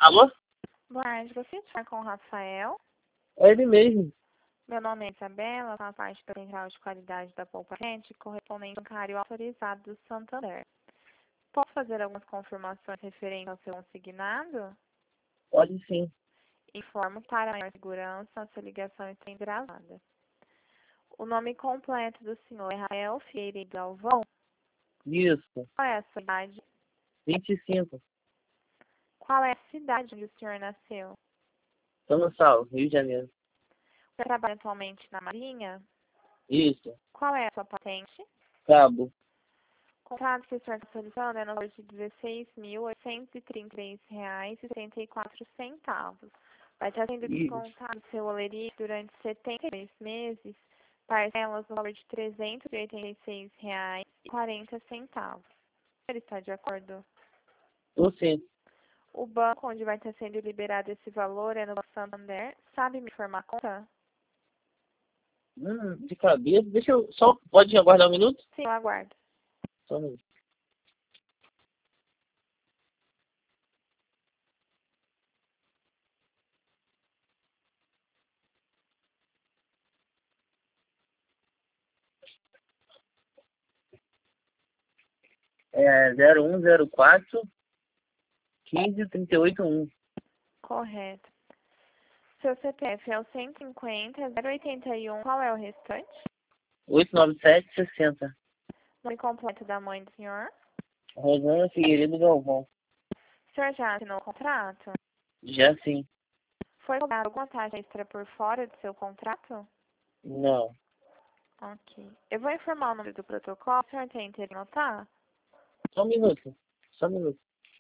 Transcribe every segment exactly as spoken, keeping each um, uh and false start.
Alô? Boa tarde, você está com o Rafael? É ele mesmo. Meu nome é Isabela, faço parte da Central de Qualidade da Poupa Rente, correspondente bancário autorizado do Santander. Posso fazer algumas confirmações referentes ao seu consignado? Pode sim. Informo que para maior segurança, a sua ligação está sendo gravada. O nome completo do senhor é Rafael Figueiredo Galvão? Isso. Qual é a sua idade? vinte e cinco. Qual é a cidade onde o senhor nasceu? São Gonçalo, Rio de Janeiro. Você trabalha atualmente na Marinha? Isso. Qual é a sua patente? Cabo. O contrato que o senhor está solicitando é no valor de dezesseis mil oitocentos e trinta e três reais e setenta e quatro centavos. Vai estar sendo Isso. descontado seu olerite durante setenta e dois meses, parcelas no valor de trezentos e oitenta e seis reais e quarenta centavos. Ele está de acordo? Tô sim. O banco onde vai estar sendo liberado esse valor é no Banco Santander. Sabe me informar a conta? Hum, de cabeça. Deixa eu. Só pode aguardar um minuto? Sim, eu aguardo. Só um minuto. É zero um zero quatro quinze trinta e oito um. Correto. Seu C P F é o cento e cinquenta, zero oitenta e um. Qual é o restante? oito nove sete sessenta. Nome completo da mãe do senhor? Rosana Figueiredo Galvão. O senhor já assinou o contrato? Já sim. Foi cobrada alguma taxa extra por fora do seu contrato? Não. Ok. Eu vou informar o número do protocolo. O senhor tem interesse em anotar? Só um minuto. Só um minuto.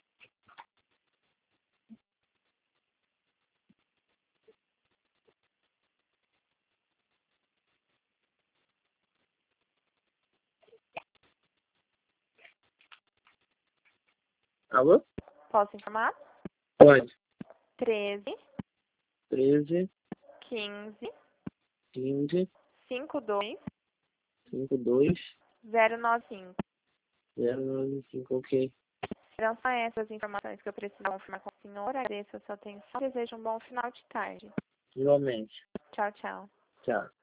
Alô? Posso informar? Pode. treze, treze, quinze, quinze, cinquenta e dois, cinquenta e dois, zero noventa e cinco. zero nove cinco. Ok. Serão só essas informações que eu preciso confirmar com o senhor. Agradeço a sua atenção. Desejo um bom final de tarde. Igualmente. Tchau, tchau. Tchau.